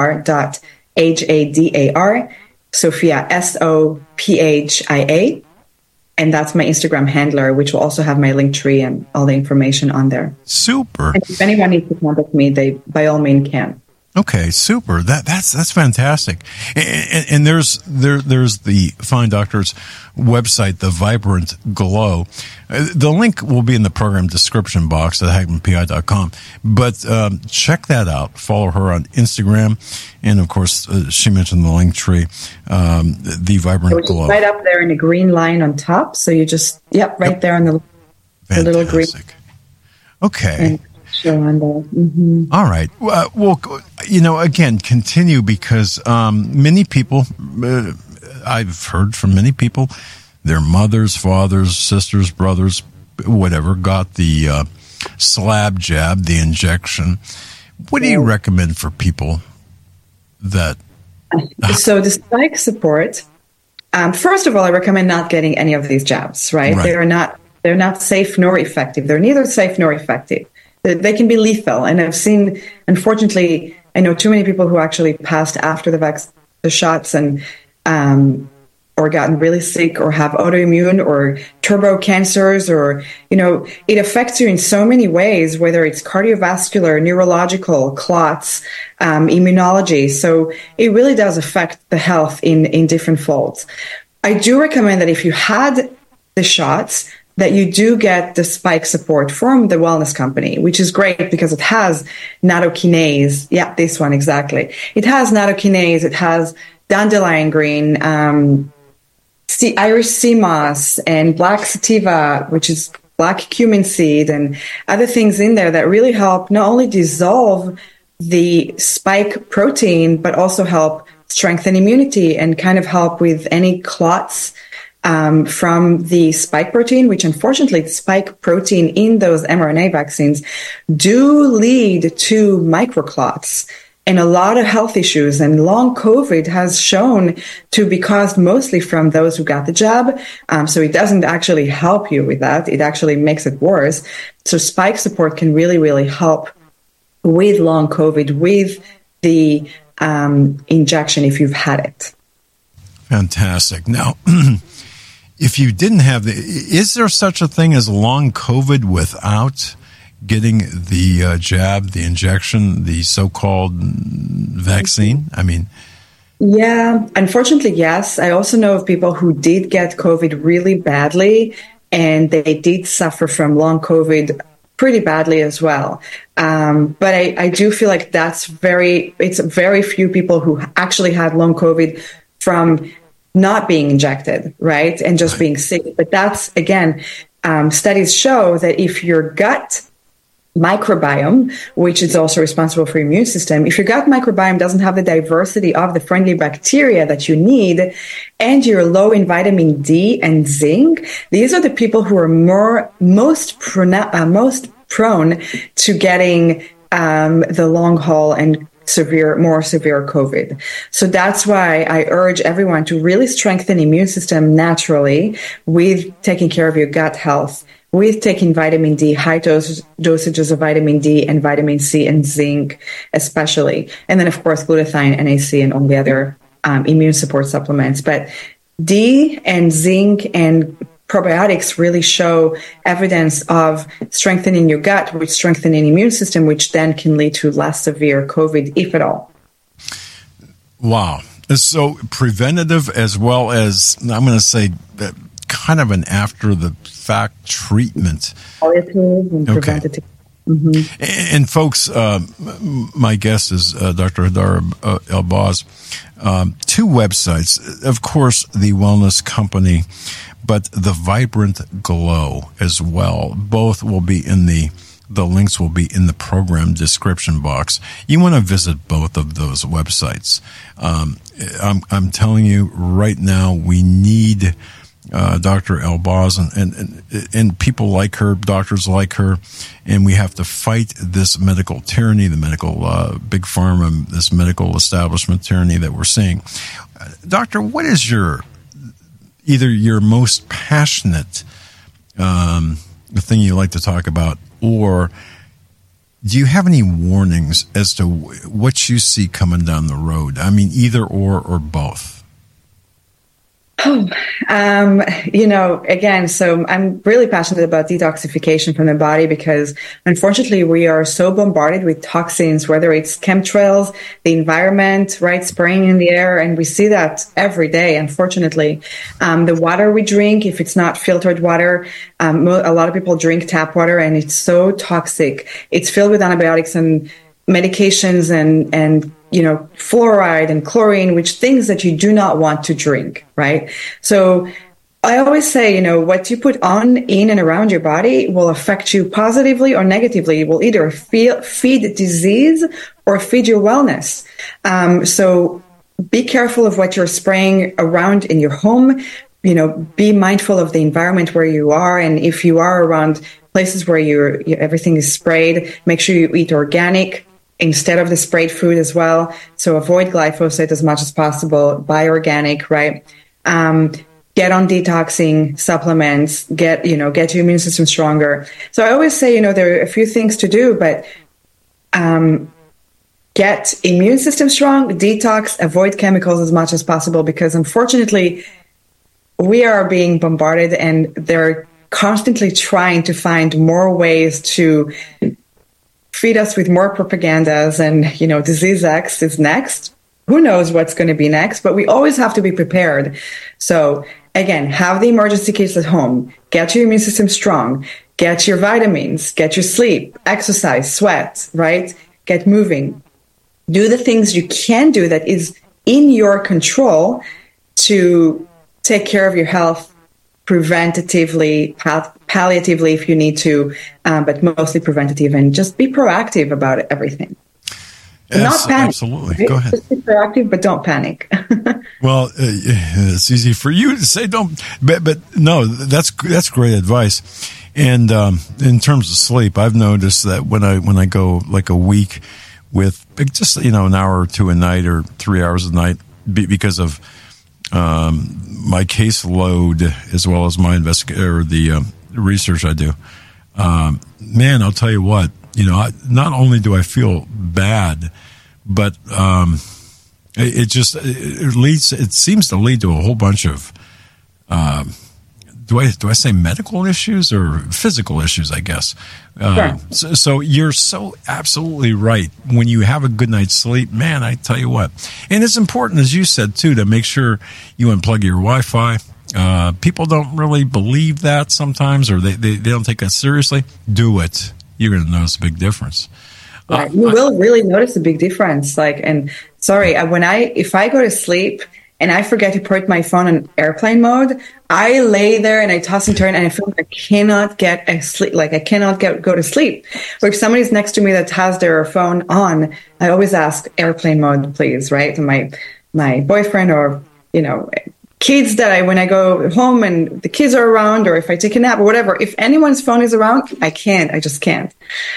Speaker 8: dr.hadar, Sophia, Sophia. And that's my Instagram handler, which will also have my Linktree and all the information on there.
Speaker 2: Super.
Speaker 8: And if anyone needs to contact me, they by all means can.
Speaker 2: Okay, super. That's fantastic. And there's the Fine Doctor's website, The Vibrant Glow. The link will be in the program description box at HagmannPI.com. But check that out. Follow her on Instagram, and of course, she mentioned the Linktree, The Vibrant Glow.
Speaker 8: Right up there in a green line on top. So you just right there on the little green.
Speaker 2: Okay.
Speaker 8: Show on there.
Speaker 2: All right. Well, again, continue, because many people, I've heard from many people, their mothers, fathers, sisters, brothers, whatever, got the slab jab, the injection. What do you recommend for people that...
Speaker 8: So the spike support, first of all, I recommend not getting any of these jabs, right? They're not safe nor effective. They're neither safe nor effective. They can be lethal. And I've seen, unfortunately, I know too many people who actually passed after the shots and or gotten really sick or have autoimmune or turbo cancers, or, it affects you in so many ways, whether it's cardiovascular, neurological, clots, immunology. So it really does affect the health in different folds. I do recommend that if you had the shots, that you do get the spike support from the Wellness Company, which is great because it has nattokinase. Yeah, this one, exactly. It has nattokinase, it has dandelion green, Irish sea moss, and black sativa, which is black cumin seed, and other things in there that really help not only dissolve the spike protein, but also help strengthen immunity and kind of help with any clots from the spike protein, which unfortunately the spike protein in those mRNA vaccines do lead to microclots and a lot of health issues. And long COVID has shown to be caused mostly from those who got the jab. So it doesn't actually help you with that. It actually makes it worse. So spike support can really, really help with long COVID, with the injection if you've had it.
Speaker 2: Fantastic. Now, if you didn't have is there such a thing as long COVID without getting the jab, the injection, the so-called vaccine? I mean,
Speaker 8: Yeah, unfortunately, yes. I also know of people who did get COVID really badly, and they did suffer from long COVID pretty badly as well. But I do feel like it's very few people who actually had long COVID from not being injected, right? And just being sick. But that's, again, studies show that if your gut microbiome, which is also responsible for your immune system, if your gut microbiome doesn't have the diversity of the friendly bacteria that you need, and you're low in vitamin D and zinc, these are the people who are most prone to getting the long haul and more severe COVID. So that's why I urge everyone to really strengthen the immune system naturally with taking care of your gut health, with taking vitamin D, high dosages of vitamin D and vitamin C and zinc, especially. And then, of course, glutathione, NAC, and all the other immune support supplements. But D and zinc and probiotics really show evidence of strengthening your gut, which strengthening the immune system, which then can lead to less severe COVID, if at all.
Speaker 2: Wow. So preventative as well as, I'm going to say, kind of an after-the-fact treatment.
Speaker 8: Palliative and preventative.
Speaker 2: Mm-hmm. And folks, my guest is Dr. Hadar Elbaz. 2 websites, of course, the Wellness Company, but the Vibrant Glow as well. Both will be in the links will be in the program description box. You want to visit both of those websites. I'm telling you right now, we need Dr. Elbaz and people like her, doctors like her, and we have to fight this medical tyranny, the medical big pharma, this medical establishment tyranny that we're seeing. Doctor, what is your most passionate thing you like to talk about, or do you have any warnings as to what you see coming down the road? I mean, either or both.
Speaker 8: Again, so I'm really passionate about detoxification from the body because unfortunately we are so bombarded with toxins, whether it's chemtrails, the environment, right, spraying in the air, and we see that every day, unfortunately. The water we drink, if it's not filtered water, a lot of people drink tap water and it's so toxic. It's filled with antibiotics and medications and fluoride and chlorine, which things that you do not want to drink, right? So I always say, what you put in and around your body will affect you positively or negatively. It will either feed disease or feed your wellness. So be careful of what you're spraying around in your home. Be mindful of the environment where you are. And if you are around places where everything is sprayed, make sure you eat organic instead of the sprayed food as well. So avoid glyphosate as much as possible. Buy organic, right? Get on detoxing supplements. Get your immune system stronger. So I always say, there are a few things to do, but get immune system strong, detox, avoid chemicals as much as possible, because unfortunately we are being bombarded and they're constantly trying to find more ways to feed us with more propagandas and, disease X is next. Who knows what's going to be next, but we always have to be prepared. So again, have the emergency kits at home, get your immune system strong, get your vitamins, get your sleep, exercise, sweat, right? Get moving. Do the things you can do that is in your control to take care of your health preventatively, palliatively if you need to, but mostly preventative, and just be proactive about everything.
Speaker 2: Yes,
Speaker 8: not panic.
Speaker 2: Absolutely.
Speaker 8: Right?
Speaker 2: Go ahead.
Speaker 8: Just be proactive, but don't panic.
Speaker 2: Well, it's easy for you to say don't, but no, that's great advice. And in terms of sleep, I've noticed that when I go like a week with just an hour or two a night or 3 hours a night because of my caseload as well as my the research I do. Man, I'll tell you what. Not only do I feel bad, but it seems to lead to a whole bunch of do I say medical issues or physical issues, I guess.
Speaker 8: Sure.
Speaker 2: So you're so absolutely right. When you have a good night's sleep, man, I tell you what. And it's important, as you said, too, to make sure you unplug your Wi-Fi. People don't really believe that sometimes, or they don't take that seriously. Do it. You're going to notice a big difference.
Speaker 8: Right. You will really notice a big difference. If I go to sleep and I forget to put my phone on airplane mode, I lay there and I toss and turn and I feel like I cannot get a sleep. Like I cannot go to sleep. Or if somebody's next to me that has their phone on, I always ask airplane mode, please. Right. And my boyfriend or, kids when I go home and the kids are around, or if I take a nap or whatever, if anyone's phone is around, I just can't.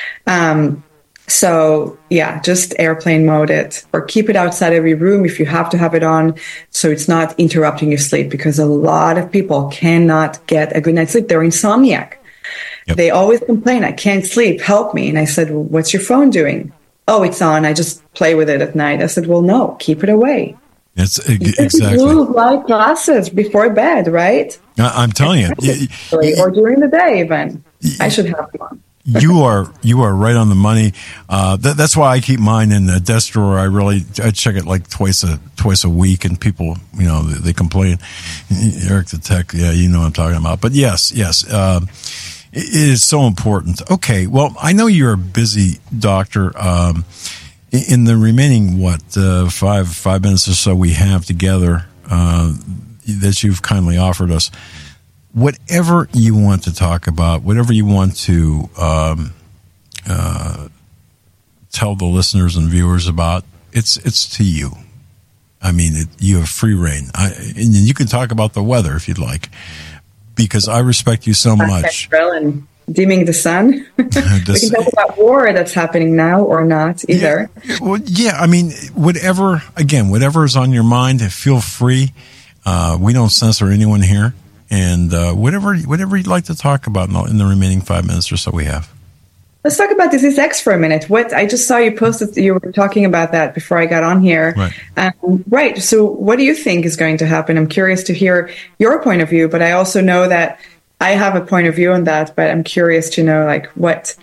Speaker 8: So yeah, just airplane mode it, or keep it outside of your room if you have to have it on, so it's not interrupting your sleep, because a lot of people cannot get a good night's sleep. They're insomniac. Yep. They always complain, I can't sleep, help me. And I said, well, what's your phone doing? Oh, it's on. I just play with it at night. I said, well, no, keep it away.
Speaker 2: It's exactly.
Speaker 8: Blue light glasses before bed, right?
Speaker 2: I'm telling you.
Speaker 8: Or during the day even. I should have one.
Speaker 2: You are right on the money. That's why I keep mine in the desk drawer. I check it like twice a week, and people, they complain. Eric the tech, yeah, you know what I'm talking about. But yes, it is so important. Okay, well, I know you're a busy doctor. In the remaining 5 minutes or so we have together that you've kindly offered us, whatever you want to talk about, whatever you want to tell the listeners and viewers about, it's to you. I mean, you have free reign. And you can talk about the weather if you'd like, because I respect you so much.
Speaker 8: And dimming the sun. We can talk about war that's happening now or not either.
Speaker 2: Yeah, I mean, whatever is on your mind, feel free. We don't censor anyone here. And whatever you'd like to talk about in the remaining 5 minutes or so we have.
Speaker 8: Let's talk about Disease X for a minute. I just saw you posted, you were talking about that before I got on here.
Speaker 2: Right.
Speaker 8: Right. So what do you think is going to happen? I'm curious to hear your point of view, but I also know that I have a point of view on that, but I'm curious to know, what...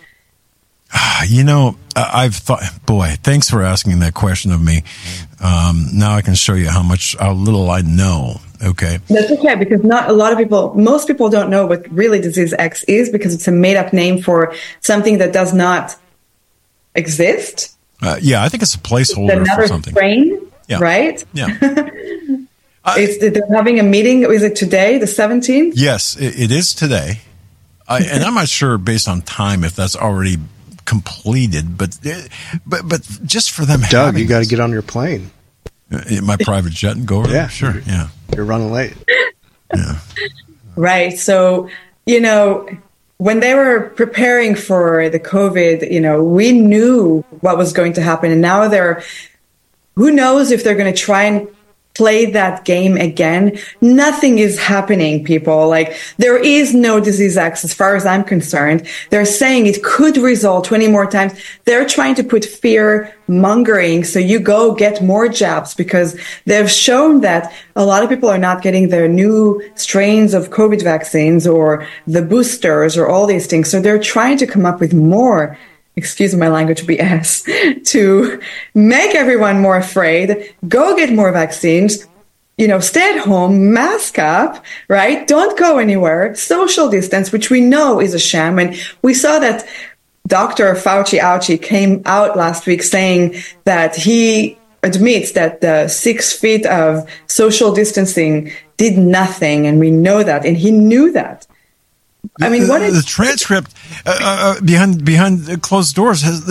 Speaker 2: I've thought, boy, thanks for asking that question of me. Now I can show you how little I know. Okay.
Speaker 8: That's okay, because most people don't know what really Disease X is, because it's a made up name for something that does not exist.
Speaker 2: Yeah, I think it's a placeholder for something.
Speaker 8: Strain, yeah. Right?
Speaker 2: Yeah.
Speaker 8: They're having a meeting. Is it today, the 17th?
Speaker 2: Yes, it is today. And I'm not sure based on time if that's already completed, but just for them.
Speaker 9: Doug, you got to get on your plane.
Speaker 2: My private jet and go over there?
Speaker 9: Yeah.
Speaker 2: Sure, yeah.
Speaker 9: You're running late.
Speaker 2: Yeah.
Speaker 8: Right. So, when they were preparing for the COVID, we knew what was going to happen. And now who knows if they're going to try and play that game again. Nothing is happening, people. There is no Disease X as far as I'm concerned. They're saying it could result 20 more times. They're trying to put fear mongering, so you go get more jabs, because they've shown that a lot of people are not getting their new strains of COVID vaccines or the boosters or all these things. So they're trying to come up with more, excuse my language, BS, to make everyone more afraid. Go get more vaccines, stay at home, mask up, right? Don't go anywhere, social distance, which we know is a sham. And we saw that Dr. Fauci came out last week saying that he admits that the 6 feet of social distancing did nothing. And we know that. And he knew that. I mean, what is
Speaker 2: the transcript behind closed doors? Has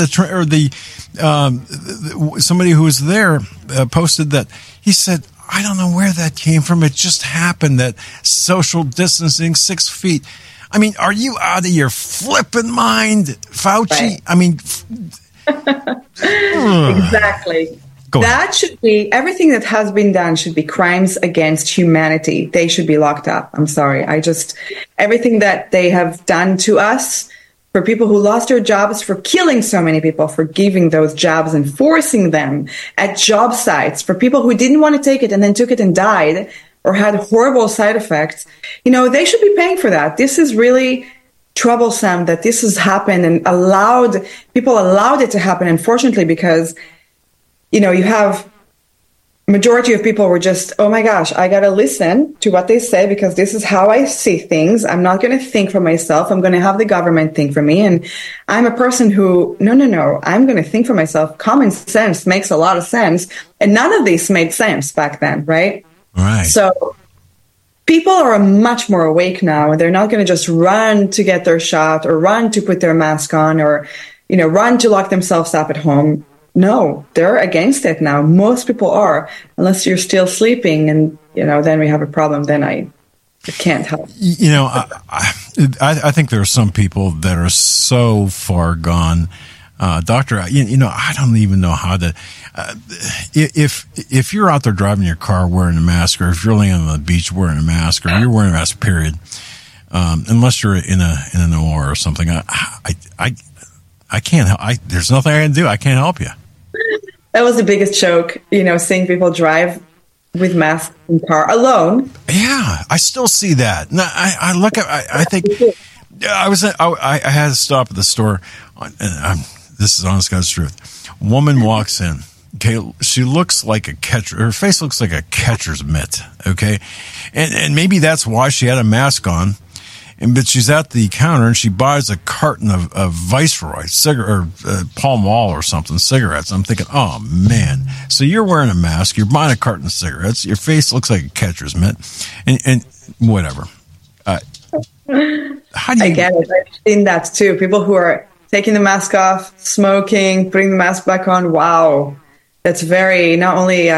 Speaker 2: somebody who was there posted that he said, I don't know where that came from. It just happened that social distancing 6 feet. I mean, are you out of your flippin' mind, Fauci?
Speaker 8: Right.
Speaker 2: I mean,
Speaker 8: exactly. That should be, everything that has been done should be crimes against humanity. They should be locked up. I'm sorry. Everything that they have done to us, for people who lost their jobs, for killing so many people, for giving those jobs and forcing them at job sites, for people who didn't want to take it and then took it and died. or had horrible side effects, they should be paying for that. This is really troublesome that this has happened and people allowed it to happen, unfortunately, because, you have majority of people were just, oh my gosh, I got to listen to what they say because this is how I see things. I'm not going to think for myself. I'm going to have the government think for me. And I'm a person who, no, I'm going to think for myself. Common sense makes a lot of sense. And none of this made sense back then, right?
Speaker 2: Right.
Speaker 8: So people are much more awake now. They're not going to just run to get their shot or run to put their mask on or, run to lock themselves up at home. No, they're against it now. Most people are, unless you're still sleeping, and then we have a problem. Then I can't help.
Speaker 2: I think there are some people that are so far gone, Doctor. I don't even know how to. If you're out there driving your car wearing a mask, or if you're laying on the beach wearing a mask, or you're wearing a mask, period. Unless you're in an OR or something, I can't help. There's nothing I can do. I can't help you.
Speaker 8: That was the biggest joke, seeing people drive with masks in the car alone.
Speaker 2: Yeah, I still see that. No, I look at. I think I had to stop at the store. And this is honest God's truth. Woman walks in. Okay, she looks like a catcher. Her face looks like a catcher's mitt. Okay, and maybe that's why she had a mask on. But she's at the counter and she buys a carton of Viceroy or Pall Mall or something, cigarettes. I'm thinking, oh man. So you're wearing a mask, you're buying a carton of cigarettes, your face looks like a catcher's mitt, and whatever. How do you?
Speaker 8: I get it. I've seen that too. People who are taking the mask off, smoking, putting the mask back on. Wow, that's very not only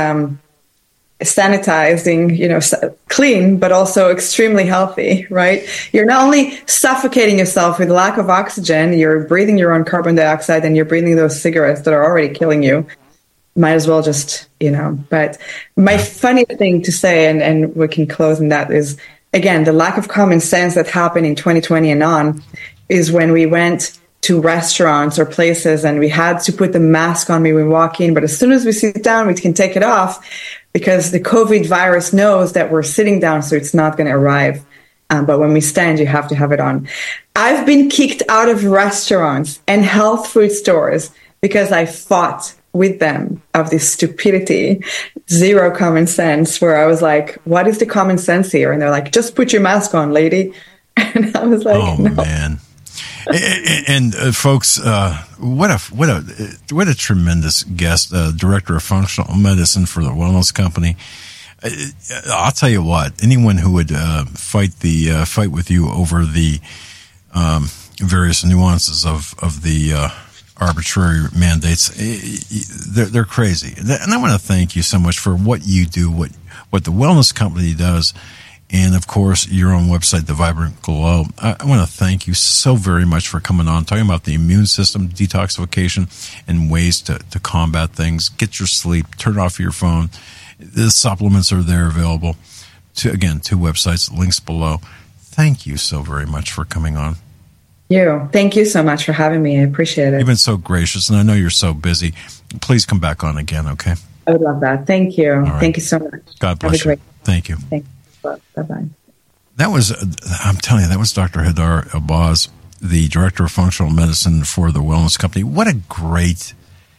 Speaker 8: sanitizing, clean, but also extremely healthy, right? You're not only suffocating yourself with lack of oxygen, you're breathing your own carbon dioxide and you're breathing those cigarettes that are already killing you. Might as well just, but my funny thing to say, and we can close on that, is, again, the lack of common sense that happened in 2020 and on is when we went to restaurants or places and we had to put the mask on when we walk in, but as soon as we sit down, we can take it off, because the COVID virus knows that we're sitting down, so it's not going to arrive. But when we stand, you have to have it on. I've been kicked out of restaurants and health food stores because I fought with them of this stupidity, zero common sense, where I was like, what is the common sense here? And they're like, just put your mask on, lady. And I was like,
Speaker 2: oh, no. Man. And folks, what a tremendous guest, director of functional medicine for the Wellness Company. I'll tell you what, anyone who would fight with you over the various nuances of the arbitrary mandates, they're crazy. And I want to thank you so much for what you do, what the Wellness Company does. And, of course, your own website, The Vibrant Glow. I want to thank you so very much for coming on, talking about the immune system, detoxification, and ways to combat things. Get your sleep. Turn off your phone. The supplements are there available. Two websites, links below. Thank you so very much for coming on.
Speaker 8: Thank you so much for having me. I appreciate it.
Speaker 2: You've been so gracious, and I know you're so busy. Please come back on again, okay?
Speaker 8: I would love that. Thank you.
Speaker 2: Right.
Speaker 8: Thank you so much.
Speaker 2: God bless you. Thank you.
Speaker 8: Thank you. Bye-bye.
Speaker 2: I'm telling you, that was Dr. Hadar Elbaz, the Director of Functional Medicine for the Wellness Company. What a great,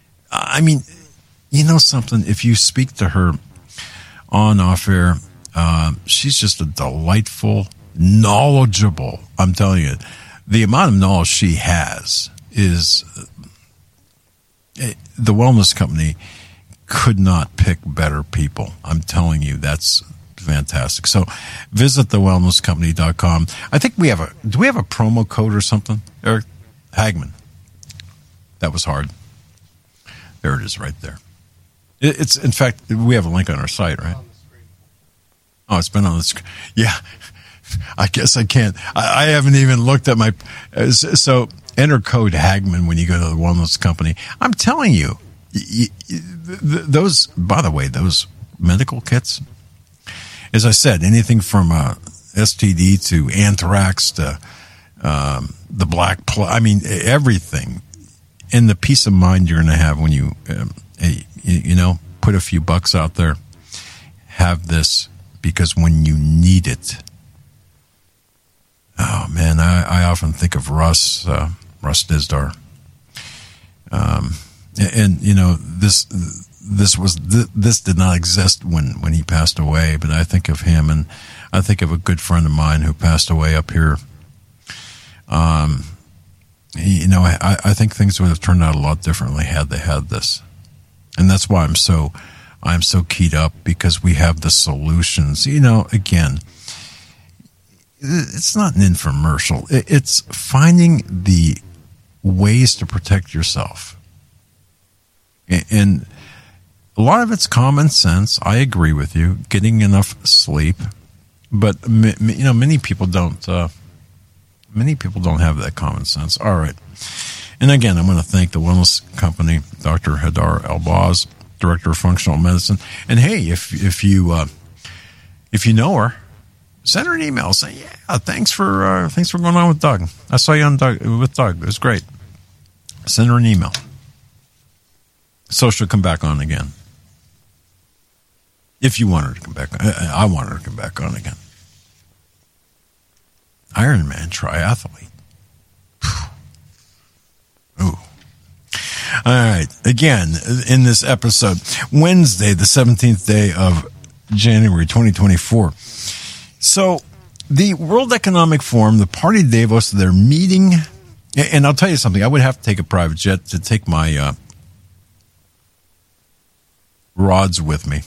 Speaker 2: something, if you speak to her on off air, she's just a delightful, knowledgeable, I'm telling you, the amount of knowledge she has is, the Wellness Company could not pick better people. I'm telling you, that's fantastic. So visit thewellnesscompany.com. I think do we have a promo code or something? Eric Hagman. That was hard. There it is right there. It's, in fact, we have a link on our site, right? Oh, it's been on the screen. Yeah. I guess I can't. I haven't even looked at my, so enter code Hagman when you go to the Wellness Company. I'm telling you, those, by the way, those medical kits, as I said, anything from STD to anthrax to the black plague, everything. And the peace of mind you're going to have when you, put a few bucks out there, have this because when you need it, oh man, I often think of Russ Dizdar. And you know, this did not exist when he passed away, but I think of him, and I think of a good friend of mine who passed away up here. You know, I think things would have turned out a lot differently had they had this, and that's why I'm so keyed up, because we have the solutions. You know, again, it's not an infomercial. It's finding the ways to protect yourself. And a lot of it's common sense. I agree with you. Getting enough sleep, but you know, many people don't. Many people don't have that common sense. All right, and again, I want to thank the wellness company, Dr. Hadar Elbaz, Director of Functional Medicine. And hey, if you know her, send her an email. Say, yeah, thanks for going on with Doug. I saw you with Doug. It was great. Send her an email. So she'll come back on again. If you want her to come back on. I want her to come back on again. Ironman triathlete. Ooh. All right. Again, in this episode, Wednesday, the 17th day of January 2024. So the World Economic Forum, the Party of Davos, they're meeting. And I'll tell you something. I would have to take a private jet to take my rods with me.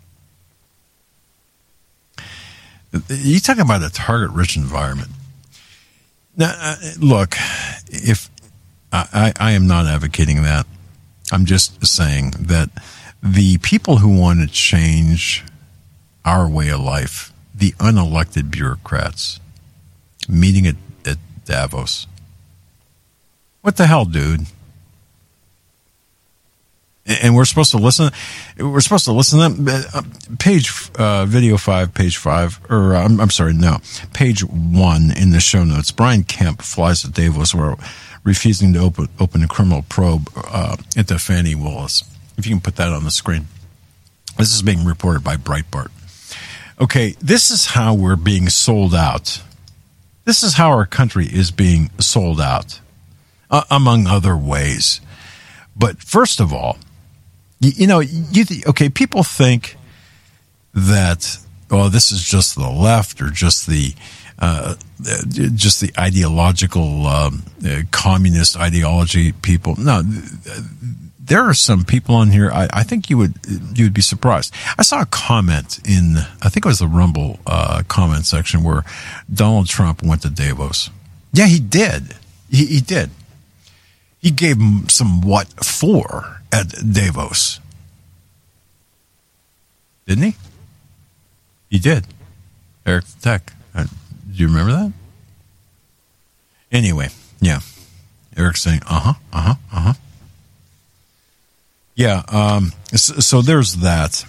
Speaker 2: You talk about a target-rich environment. Now, look, if I am not advocating that. I'm just saying that the people who want to change our way of life, the unelected bureaucrats, meeting at Davos. What the hell, dude? And we're supposed to listen. We're supposed to listen to them. Video 5, page 5, or I'm sorry, no, page 1 in the show notes. Brian Kemp flies to Davos, where refusing to open a criminal probe into Fani Willis. If you can put that on the screen. This is being reported by Breitbart. Okay, this is how we're being sold out. This is how our country is being sold out, among other ways. But first of all, people think that, this is just the left or just the ideological communist ideology people. No, there are some people on here. I think you would be surprised. I saw a comment in, I think it was the Rumble comment section, where Donald Trump went to Davos. Yeah, he did. He did. He gave him some what for at Davos. Didn't he? He did. Eric the Tech. Do you remember that? Anyway, yeah. Eric's saying, Yeah, so there's that.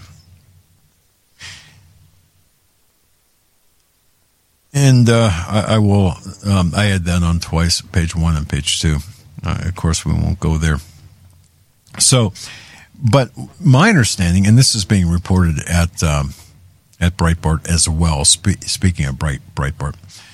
Speaker 2: And I will, I had that on twice, page 1 and page 2. Of course, we won't go there. So, but my understanding, and this is being reported at Breitbart as well, speaking of Breitbart,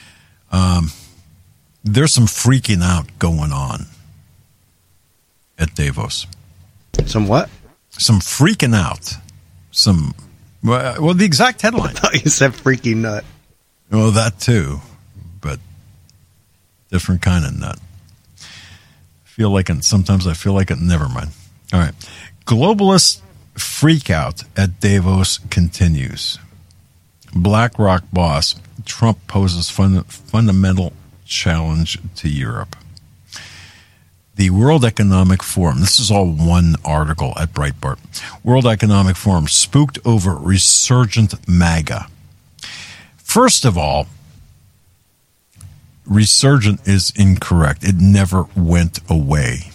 Speaker 2: there's some freaking out going on at Davos.
Speaker 9: Some what?
Speaker 2: Some freaking out. The exact headline.
Speaker 9: I thought you said freaking nut.
Speaker 2: Well, that too, but different kind of nut. Sometimes I feel like it. Never mind. All right. Globalist freakout at Davos continues. BlackRock boss, Trump poses fundamental challenge to Europe. The World Economic Forum, this is all one article at Breitbart. World Economic Forum spooked over resurgent MAGA. First of all, resurgent is incorrect. It never went away.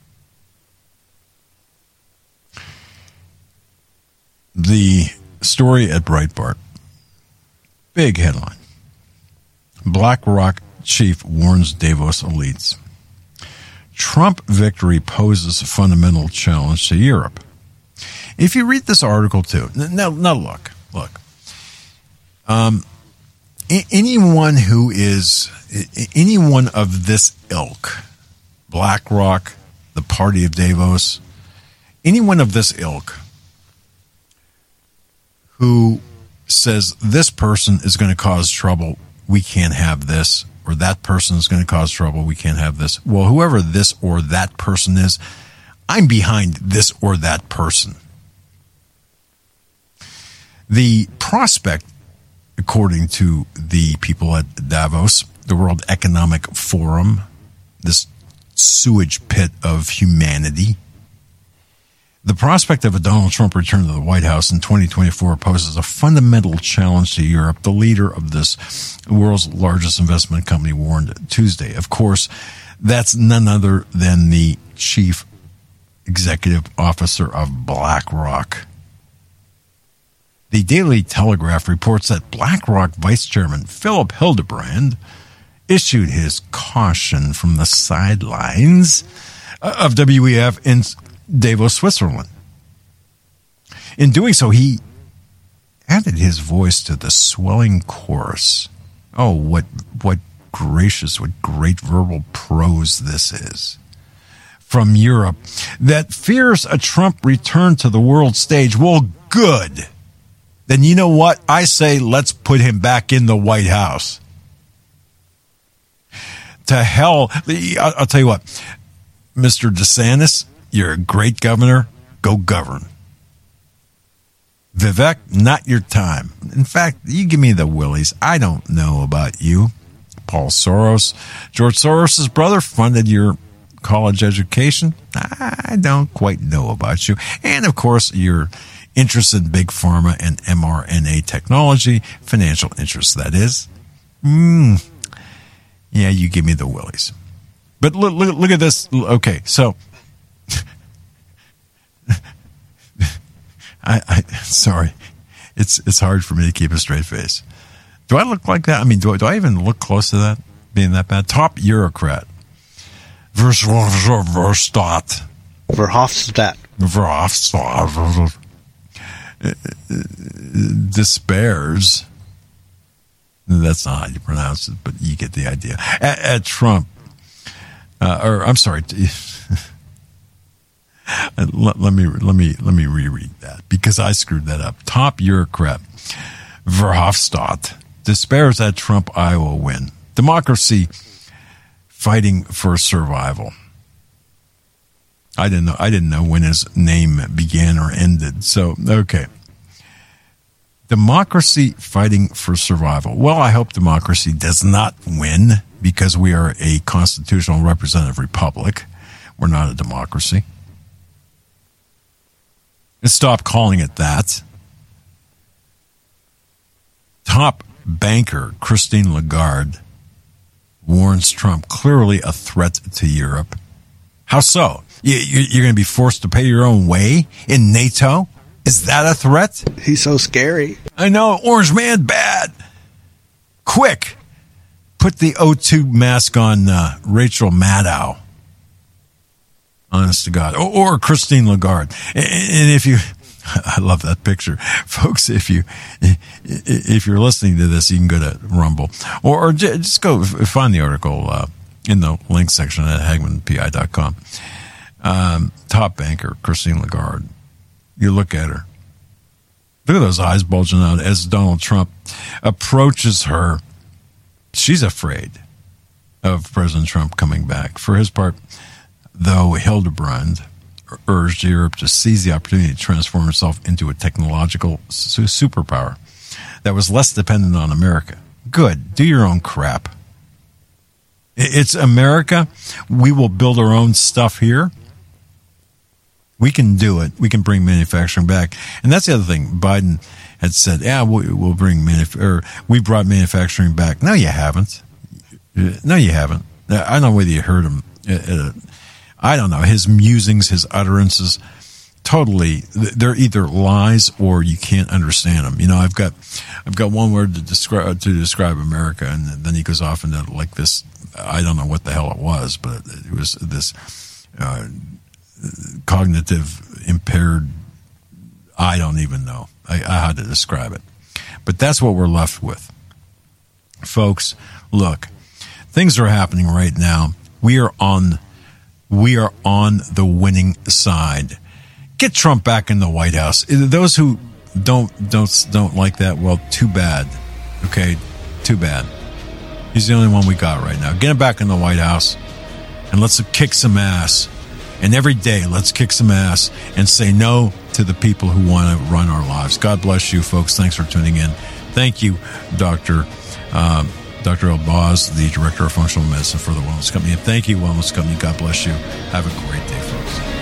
Speaker 2: The story at Breitbart. Big headline. BlackRock chief warns Davos elites. Trump victory poses a fundamental challenge to Europe. If you read this article too, now look. Anyone of this ilk, BlackRock, the Party of Davos, anyone of this ilk who says this person is going to cause trouble, we can't have this, or that person is going to cause trouble, we can't have this. Well, whoever this or that person is, I'm behind this or that person. The prospect, according to the people at Davos, the World Economic Forum, this sewage pit of humanity, the prospect of a Donald Trump return to the White House in 2024 poses a fundamental challenge to Europe. The leader of this world's largest investment company warned Tuesday. Of course, that's none other than the chief executive officer of BlackRock. The Daily Telegraph reports that BlackRock Vice Chairman Philip Hildebrand issued his caution from the sidelines of WEF in Davos, Switzerland. In doing so, he added his voice to the swelling chorus. Oh, what gracious, what great verbal prose this is. From Europe, that fears a Trump return to the world stage. Well, good. Then you know what? I say let's put him back in the White House. To hell. I'll tell you what, Mr. DeSantis, you're a great governor. Go govern. Vivek, not your time. In fact, you give me the willies. I don't know about you. Paul Soros. George Soros' brother funded your college education. I don't quite know about you. And, of course, your interest in big pharma and mRNA technology. Financial interest, that is. Yeah, you give me the willies. But look at this. Okay, so I sorry. It's hard for me to keep a straight face. Do I look like that? I mean, do I even look close to that? Being that bad? Top Bureaucrat. Verhofstadt. Despairs. That's not how you pronounce it, but you get the idea. At Trump, or I'm sorry. Let me reread that because I screwed that up. Top bureaucrat Verhofstadt despairs at Trump Iowa win. Democracy fighting for survival. I didn't know when his name began or ended. So okay. Democracy fighting for survival. Well, I hope democracy does not win because we are a constitutional representative republic. We're not a democracy. And stop calling it that. Top banker Christine Lagarde warns Trump clearly a threat to Europe. How so? You're going to be forced to pay your own way in NATO? Is that a threat?
Speaker 9: He's so scary.
Speaker 2: I know. Orange man, bad. Quick. Put the O2 mask on Rachel Maddow. Honest to God. Or Christine Lagarde. And if you... I love that picture. Folks, if you're listening to this, you can go to Rumble. Or just go find the article in the link section at HagmannPI.com. Top banker, Christine Lagarde. You look at her. Look at those eyes bulging out as Donald Trump approaches her. She's afraid of President Trump coming back. For his part, though, Hildebrand urged Europe to seize the opportunity to transform itself into a technological superpower that was less dependent on America. Good. Do your own crap. It's America. We will build our own stuff here. We can do it. We can bring manufacturing back. And that's the other thing. Biden had said, yeah, we'll bring we brought manufacturing back. No, you haven't. No, you haven't. I don't know whether you heard him. I don't know. His musings, his utterances, totally, they're either lies or you can't understand them. You know, I've got one word to describe America, and then he goes off into like this, I don't know what the hell it was, but it was this cognitive impaired, I don't even know how to describe it. But that's what we're left with. Folks, look, things are happening right now. We are on the winning side. Get Trump back in the White House. Those who don't like that, well, too bad. Okay, too bad. He's the only one we got right now. Get him back in the White House, and let's kick some ass. And every day, let's kick some ass and say no to the people who want to run our lives. God bless you, folks. Thanks for tuning in. Thank you, Dr. Elbaz, the Director of Functional Medicine for the Wellness Company. And thank you, Wellness Company. God bless you. Have a great day, folks.